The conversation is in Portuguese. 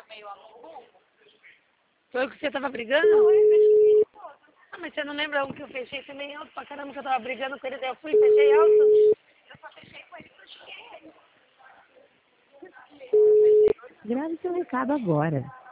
Foi o que você tava brigando? Eu fechei alto. Ah, mas você não lembra um que eu fechei também alto pra caramba, que eu tava brigando com ele, daí eu fui e fechei alto? Eu só fechei com ele porque eu xinguei ele. Grave seu recado agora.